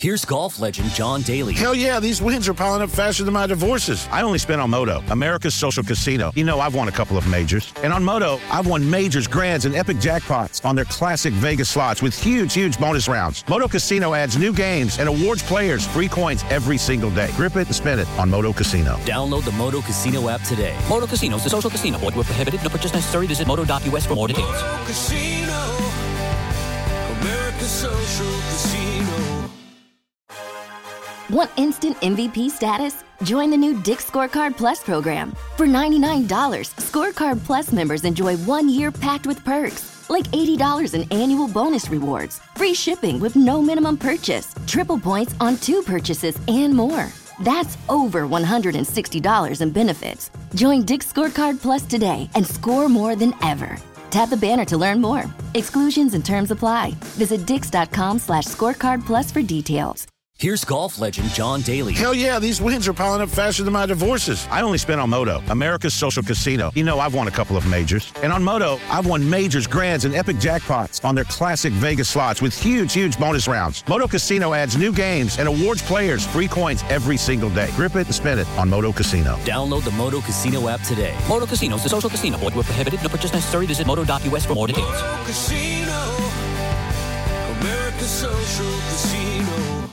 Here's golf legend John Daly. Hell yeah, these wins are piling up faster than my divorces. I only spent on Moto, America's social casino. You know, I've won a couple of majors. And on Moto, I've won majors, grands, and epic jackpots on their classic Vegas slots with huge bonus rounds. Moto Casino adds new games and awards players free coins every single day. Grip it and spin it on Moto Casino. Download the Moto Casino app today. Moto Casino is a social casino. Void where prohibited. No purchase necessary. Visit moto.us for more details. Moto Casino, America's social casino. Want instant MVP status? Join the new Dick's Scorecard Plus program. For $99, Scorecard Plus members enjoy 1 year packed with perks, like $80 in annual bonus rewards, free shipping with no minimum purchase, triple points on 2 purchases, and more. That's over $160 in benefits. Join Dick's Scorecard Plus today and score more than ever. Tap the banner to learn more. Exclusions and terms apply. Visit dix.com/scorecard plus for details. Here's golf legend John Daly. Hell yeah, these wins are piling up faster than my divorces. I only spent on Moto, America's social casino. You know, I've won a couple of majors. And on Moto, I've won majors, grands, and epic jackpots on their classic Vegas slots with huge bonus rounds. Moto Casino adds new games and awards players free coins every single day. Grip it and spin it on Moto Casino. Download the Moto Casino app today. Moto Casino is a social casino. Void where prohibited. No purchase necessary. Visit moto.us for more details. Moto Casino, America's social casino.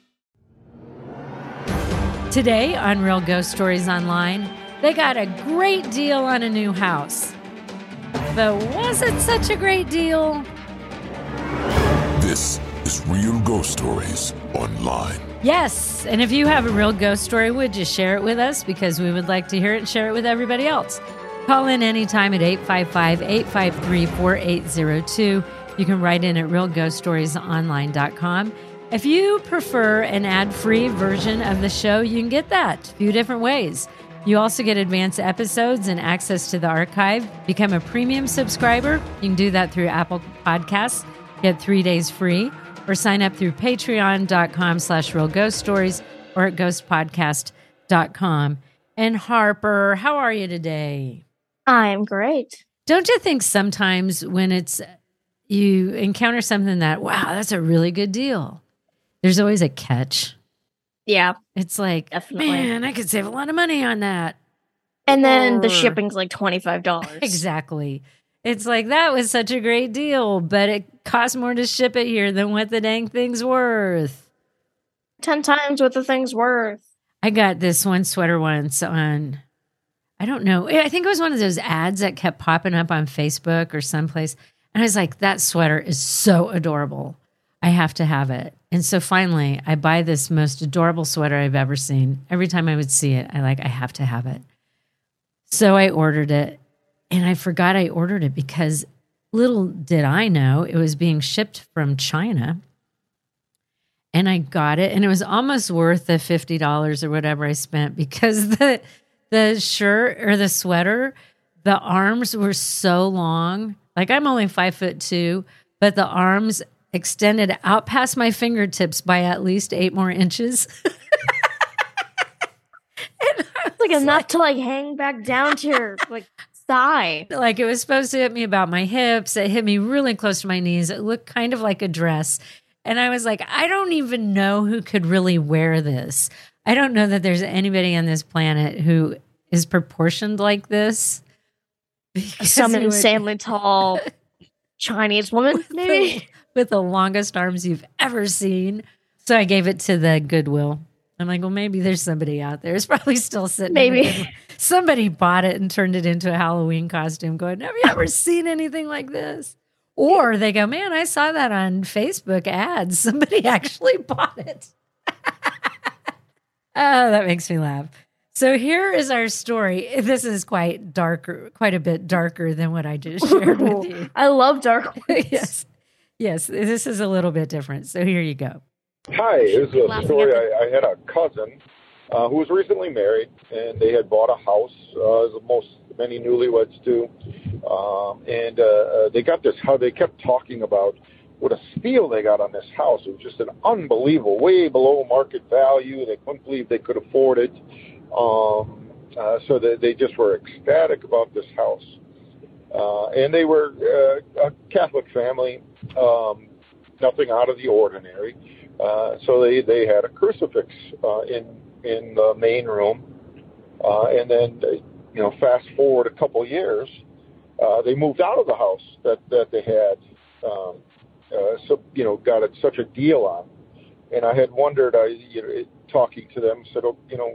Today on Real Ghost Stories Online, they got a great deal on a new house. But was it such a great deal? This is Real Ghost Stories Online. Yes, and if you have a real ghost story, would you share it with us? Because we would like to hear it and share it with everybody else. Call in anytime at 855-853-4802. You can write in at realghoststoriesonline.com. If you prefer an ad-free version of the show, you can get that a few different ways. You also get advanced episodes and access to the archive. Become a premium subscriber. You can do that through Apple Podcasts. Get 3 days free. Or sign up through patreon.com/realghoststories or at ghostpodcast.com. And Harper, how are you today? I'm great. Don't you think sometimes when you encounter something that, wow, that's a really good deal, there's always a catch? Yeah. It's like, definitely. Man, I could save a lot of money on that. And then the shipping's like $25. Exactly. It's like, that was such a great deal, but it costs more to ship it here than what the dang thing's worth. 10 times what the thing's worth. I got this one sweater once on, I don't know, I think it was one of those ads that kept popping up on Facebook or someplace. And I was like, that sweater is so adorable. I have to have it. And so finally, I buy this most adorable sweater I've ever seen. Every time I would see it, I have to have it. So I ordered it, and I forgot I ordered it because little did I know it was being shipped from China. And I got it, and it was almost worth the $50 or whatever I spent because the shirt or the sweater, the arms were so long. Like, I'm only 5'2", but the arms extended out past my fingertips by at least 8 more inches. It's like enough to like hang back down to your like thigh. Like, it was supposed to hit me about my hips. It hit me really close to my knees. It looked kind of like a dress. And I was like, I don't even know who could really wear this. I don't know that there's anybody on this planet who is proportioned like this. Some insanely tall Chinese woman, maybe. With the longest arms you've ever seen. So I gave it to the Goodwill. I'm like, well, maybe there's somebody out there. It's probably still sitting. Maybe. Somebody bought it and turned it into a Halloween costume going, have you ever seen anything like this? Or they go, man, I saw that on Facebook ads. Somebody actually bought it. Oh, that makes me laugh. So here is our story. This is quite a bit darker than what I just shared with you. I love dark ones. Yes, this is a little bit different. So here you go. Hi, this is a story. I had a cousin who was recently married, and they had bought a house, as many newlyweds do. And they got this house. They kept talking about what a steal they got on this house. It was just an unbelievable, way below market value. They couldn't believe they could afford it. So they just were ecstatic about this house. And they were a Catholic family, nothing out of the ordinary. So they had a crucifix in the main room, and then fast forward a couple years, they moved out of the house that they had, got such a deal on, and I had wondered, talking to them, said,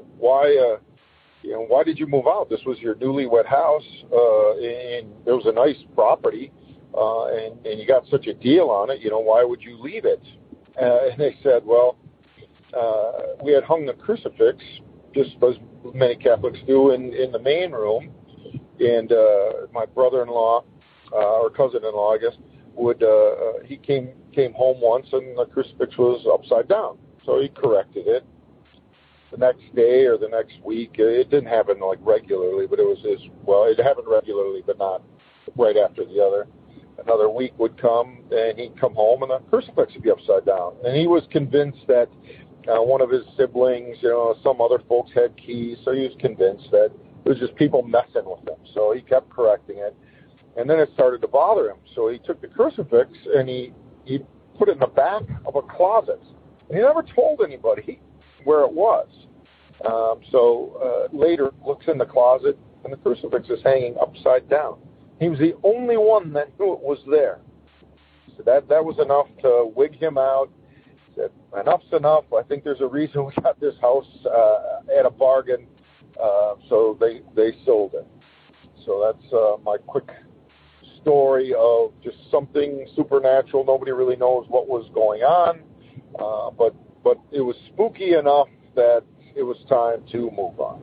why did you move out? This was your newlywed house, and it was a nice property, and you got such a deal on it. Why would you leave it? And they said, well, we had hung the crucifix, just as many Catholics do, in the main room, and my brother-in-law, or cousin-in-law, I guess, he came home once, and the crucifix was upside down, so he corrected it. The next day or the next week, it didn't happen regularly, but it happened regularly, but not right after the other. Another week would come, and he'd come home, and the crucifix would be upside down. And he was convinced that one of his siblings, some other folks had keys, so he was convinced that it was just people messing with him. So he kept correcting it, and then it started to bother him. So he took the crucifix, and he put it in the back of a closet. And he never told anybody where it was. Later looks in the closet, and the crucifix is hanging upside down. He was the only one that knew it was there. So that was enough to wig him out. He said, enough's enough. I think there's a reason we got this house at a bargain. So they sold it. So that's my quick story of just something supernatural. Nobody really knows what was going on, but it was spooky enough that it was time to move on.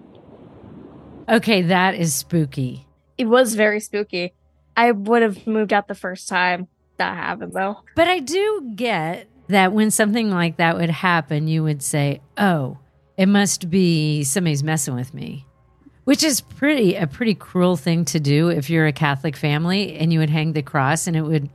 Okay, that is spooky. It was very spooky. I would have moved out the first time that happened, though. But I do get that when something like that would happen, you would say, oh, it must be somebody's messing with me, which is a pretty cruel thing to do if you're a Catholic family and you would hang the cross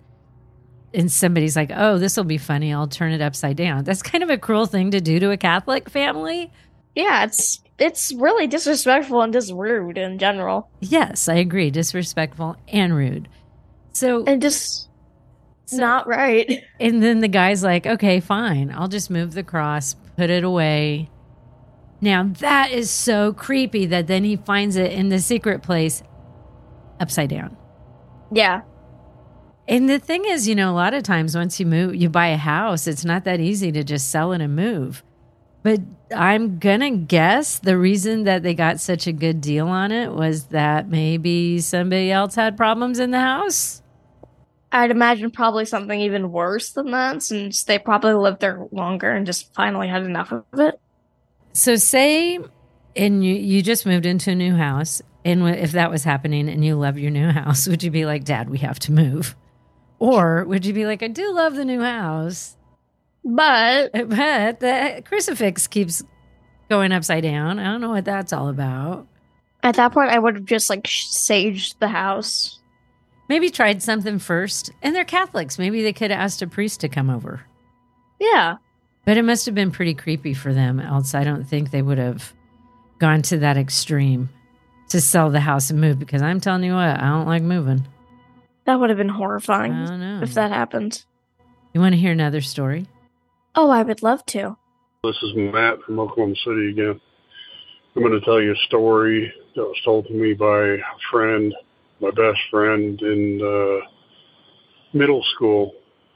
and somebody's like, oh, this will be funny, I'll turn it upside down. That's kind of a cruel thing to do to a Catholic family. Yeah, it's really disrespectful and just rude in general. Yes, I agree. Disrespectful and rude. And just not right. And then the guy's like, okay, fine. I'll just move the cross, put it away. Now, that is so creepy that then he finds it in the secret place upside down. Yeah. And the thing is, a lot of times once you buy a house, it's not that easy to just sell it and move. But I'm going to guess the reason that they got such a good deal on it was that maybe somebody else had problems in the house. I'd imagine probably something even worse than that, since they probably lived there longer and just finally had enough of it. So say you just moved into a new house, and if that was happening and you love your new house, would you be like, Dad, we have to move? Or would you be like, I do love the new house, but the crucifix keeps going upside down. I don't know what that's all about. At that point, I would have just saged the house. Maybe tried something first. And they're Catholics. Maybe they could have asked a priest to come over. Yeah. But it must have been pretty creepy for them. Else I don't think they would have gone to that extreme to sell the house and move. Because I'm telling you what, I don't like moving. That would have been horrifying I don't know. if that happened. You want to hear another story? Oh, I would love to. This is Matt from Oklahoma City again. I'm going to tell you a story that was told to me by a friend, my best friend in middle school.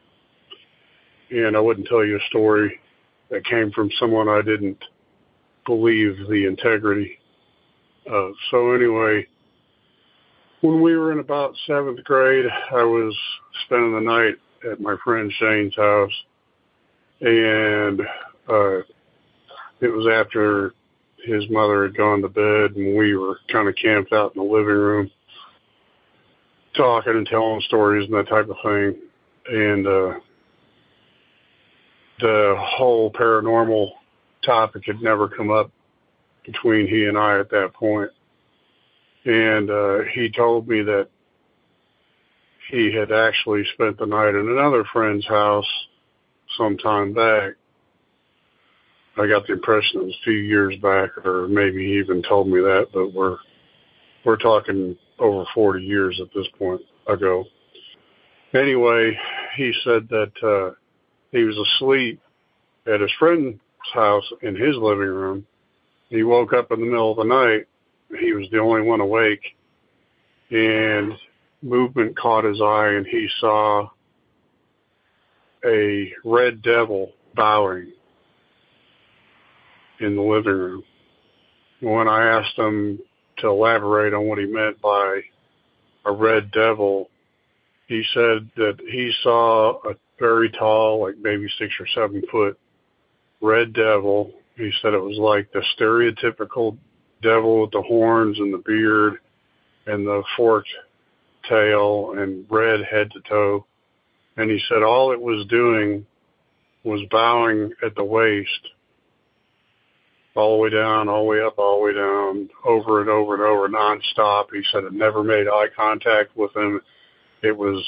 And I wouldn't tell you a story that came from someone I didn't believe the integrity of. So anyway, when we were in about 7th grade, I was spending the night at my friend Shane's house. And it was after his mother had gone to bed, and we were kind of camped out in the living room, talking and telling stories and that type of thing. And the whole paranormal topic had never come up between he and I at that point. And he told me that he had actually spent the night in another friend's house some time back. I got the impression it was a few years back, or maybe he even told me that, but we're talking over 40 years at this point ago. Anyway, he said that he was asleep at his friend's house in his living room. He woke up in the middle of the night. He was the only one awake, and movement caught his eye, and he saw a red devil bowing in the living room. When I asked him to elaborate on what he meant by a red devil, he said that he saw a very tall, like maybe 6 or 7 foot red devil. He said it was like the stereotypical devil with the horns and the beard and the forked tail and red head to toe. And he said all it was doing was bowing at the waist, all the way down, all the way up, all the way down, over and over and over, nonstop. He said it never made eye contact with him. It was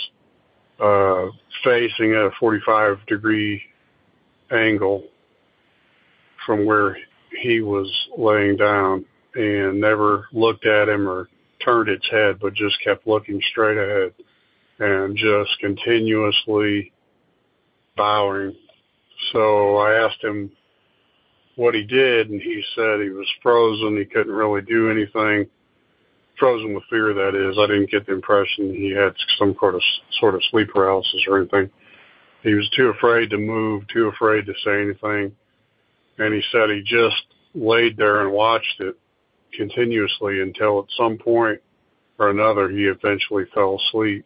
facing at a 45-degree angle from where he was laying down, and never looked at him or turned its head, but just kept looking straight ahead and just continuously bowing. So I asked him what he did, and he said he was frozen. He couldn't really do anything. Frozen with fear, that is. I didn't get the impression he had some sort of sleep paralysis or anything. He was too afraid to move, too afraid to say anything. And he said he just laid there and watched it continuously until at some point or another he eventually fell asleep.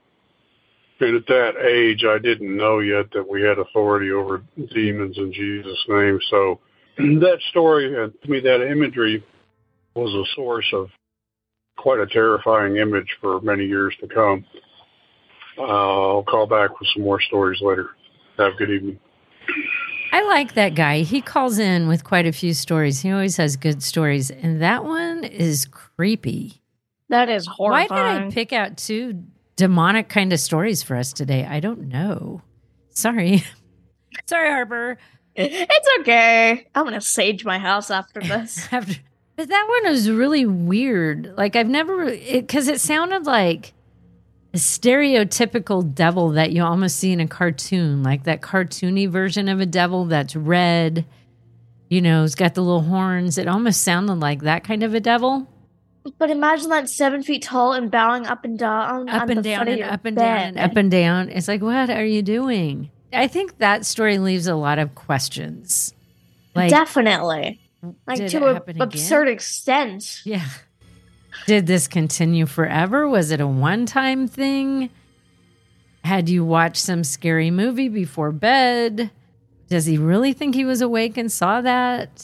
And at that age, I didn't know yet that we had authority over demons in Jesus' name. So that story, to me, that imagery was a source of quite a terrifying image for many years to come. I'll call back with some more stories later. Have a good evening. I like that guy. He calls in with quite a few stories. He always has good stories. And that one is creepy. That is horrifying. Why did I pick out 2 demonic kind of stories for us today? I don't know. Sorry. Sorry, Harper. It's okay. I'm going to sage my house after this. But that one was really weird. Like, I've never, because it sounded like a stereotypical devil that you almost see in a cartoon, like that cartoony version of a devil that's red, you know, it's got the little horns. It almost sounded like that kind of a devil. But imagine that 7 feet tall and bowing up and down. Up and down and up and down and up and down. It's like, what are you doing? I think that story leaves a lot of questions. Like, definitely. Like to an absurd extent. Yeah. Did this continue forever? Was it a one-time thing? Had you watched some scary movie before bed? Does he really think he was awake and saw that?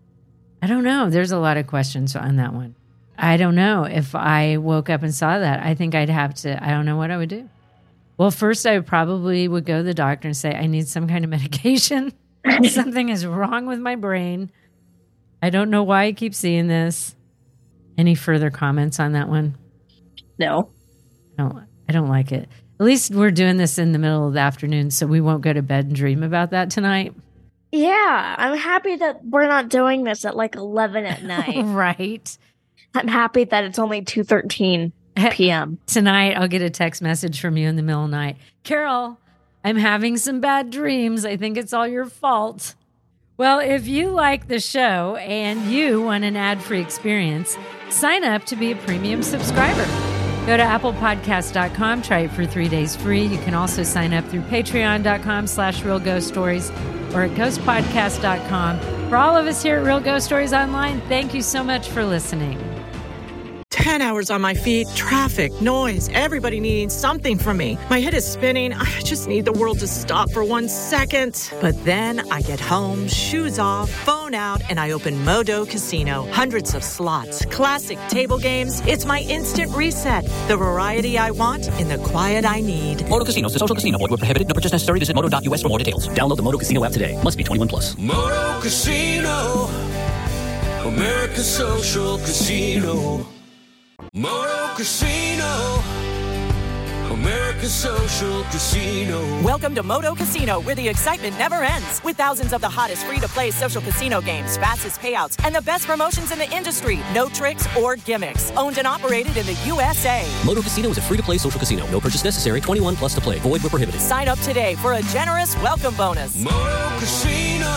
I don't know. There's a lot of questions on that one. I don't know if I woke up and saw that. I think I'd have to, I don't know what I would do. Well, first I probably would go to the doctor and say, I need some kind of medication. Something is wrong with my brain. I don't know why I keep seeing this. Any further comments on that one? No. I don't like it. At least we're doing this in the middle of the afternoon, so we won't go to bed and dream about that tonight. Yeah, I'm happy that we're not doing this at like 11 at night. Right. I'm happy that it's only 2:13 p.m. Tonight, I'll get a text message from you in the middle of the night. Carol, I'm having some bad dreams. I think it's all your fault. Well, if you like the show and you want an ad-free experience, sign up to be a premium subscriber. Go to applepodcast.com, try it for 3 days free. You can also sign up through patreon.com/realghoststories or at ghostpodcast.com. For all of us here at Real Ghost Stories Online, thank you so much for listening. 10 hours on my feet, traffic, noise, everybody needing something from me. My head is spinning. I just need the world to stop for 1 second. But then I get home, shoes off, phone out, and I open Modo Casino. Hundreds of slots, classic table games. It's my instant reset. The variety I want in the quiet I need. Modo Casino, the social casino. Void where prohibited. No purchase necessary. Visit modo.us for more details. Download the Modo Casino app today. Must be 21 plus. Moto Casino, America's social casino. Moto Casino, America's Social Casino. Welcome to Moto Casino, where the excitement never ends. With thousands of the hottest free-to-play social casino games, fastest payouts, and the best promotions in the industry. No tricks or gimmicks. Owned and operated in the USA. Moto Casino is a free-to-play social casino. No purchase necessary. 21 plus to play. Void where prohibited. Sign up today for a generous welcome bonus. Moto Casino.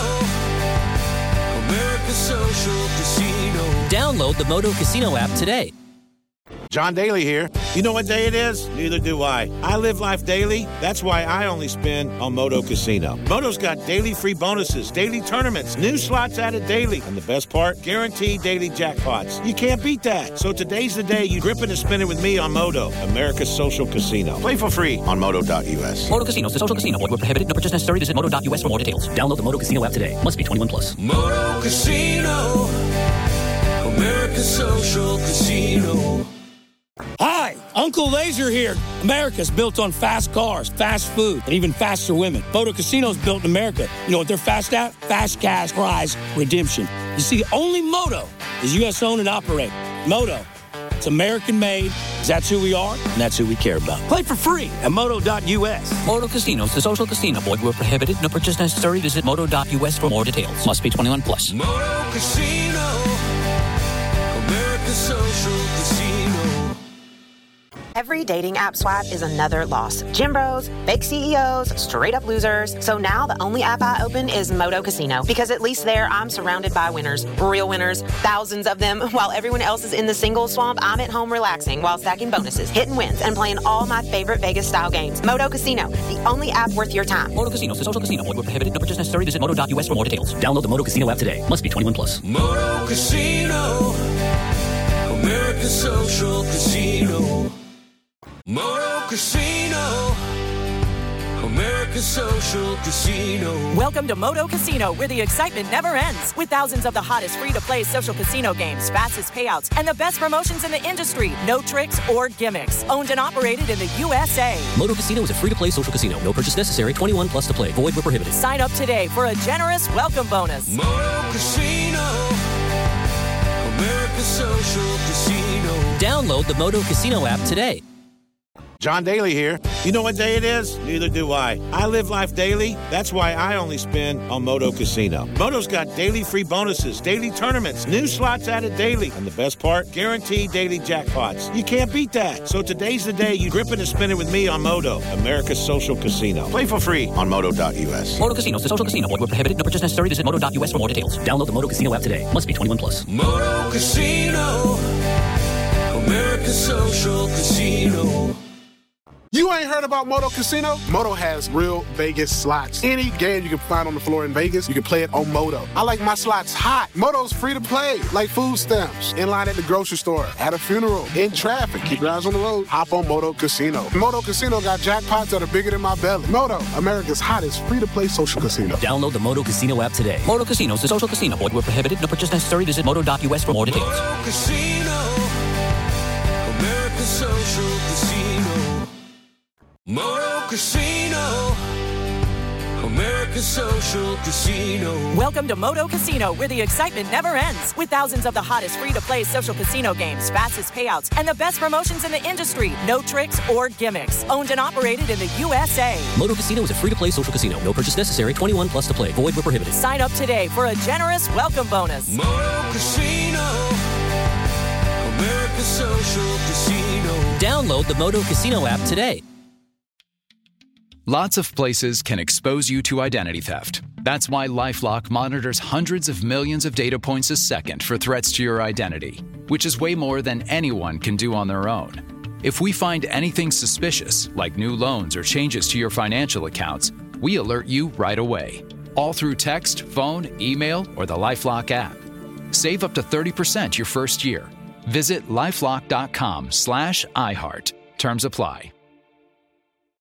America's Social Casino. Download the Moto Casino app today. John Daly here. You know what day it is? Neither do I. I live life daily. That's why I only spin on Moto Casino. Moto's got daily free bonuses, daily tournaments, new slots added daily, and the best part, guaranteed daily jackpots. You can't beat that. So today's the day you grip it and spin it with me on Moto, America's Social Casino. Play for free on Moto.us. Moto Casino is a social casino. Void where prohibited. No purchase necessary. Visit Moto.us for more details. Download the Moto Casino app today. Must be 21 plus. Moto Casino. America's Social Casino. Hi, Uncle Laser here. America's built on fast cars, fast food, and even faster women. Moto Casino's built in America. You know what they're fast at? Fast cash prize redemption. You see, only Moto is U.S. owned and operated. Moto, it's American made. That's who we are, and that's who we care about. Play for free at Moto.us. Moto Casino is a social casino. Void where prohibited. No purchase necessary. Visit Moto.us for more details. Must be 21 plus. Moto Casino. America's Social Casino. Every dating app swipe is another loss. Gym bros, fake CEOs, straight up losers. So now the only app I open is Moto Casino, because at least there I'm surrounded by winners, real winners, thousands of them. While everyone else is in the single swamp, I'm at home relaxing while stacking bonuses, hitting wins, and playing all my favorite Vegas style games. Moto Casino, the only app worth your time. Moto Casino is a social casino. Void where prohibited. No purchase necessary. Visit Moto.us for more details. Download the Moto Casino app today. Must be 21 plus. Moto Casino. America's Social Casino. Moto Casino. America's Social Casino. Welcome to Moto Casino, where the excitement never ends. With thousands of the hottest free-to-play social casino games, fastest payouts, and the best promotions in the industry. No tricks or gimmicks. Owned and operated in the USA. Moto Casino is a free-to-play social casino. No purchase necessary. 21 plus to play. Void where prohibited. Sign up today for a generous welcome bonus. Moto Casino. America's Social Casino. Download the Moto Casino app today. John Daly here. You know what day it is? Neither do I. I live life daily. That's why I only spin on Moto Casino. Moto's got daily free bonuses, daily tournaments, new slots added daily, and the best part, guaranteed daily jackpots. You can't beat that. So today's the day you grip it and spin it with me on Moto, America's Social Casino. Play for free on Moto.us. Moto Casino is a social casino. Void where prohibited. No purchase necessary. Visit Moto.us for more details. Download the Moto Casino app today. Must be 21 plus. Moto Casino. America's Social Casino. You ain't heard about Moto Casino? Moto has real Vegas slots. Any game you can find on the floor in Vegas, you can play it on Moto. I like my slots hot. Moto's free to play, like food stamps, in line at the grocery store, at a funeral, in traffic. Keep your eyes on the road. Hop on Moto Casino. Moto Casino got jackpots that are bigger than my belly. Moto, America's hottest free-to-play social casino. Download the Moto Casino app today. Moto Casino is a social casino. Void where prohibited. No purchase necessary. Visit Moto.us for more details. Moto Casino. America's Social Casino. Moto Casino. America's Social Casino. Welcome to Moto Casino, where the excitement never ends. With thousands of the hottest free-to-play social casino games, fastest payouts, and the best promotions in the industry. No tricks or gimmicks. Owned and operated in the USA. Moto Casino is a free-to-play social casino. No purchase necessary. 21 plus to play. Void where prohibited. Sign up today for a generous welcome bonus. Moto Casino. America's Social Casino. Download the Moto Casino app today. Lots of places can expose you to identity theft. That's why LifeLock monitors hundreds of millions of data points a second for threats to your identity, which is way more than anyone can do on their own. If we find anything suspicious, like new loans or changes to your financial accounts, we alert you right away, all through text, phone, email, or the LifeLock app. Save up to 30% your first year. Visit LifeLock.com/iHeart. Terms apply.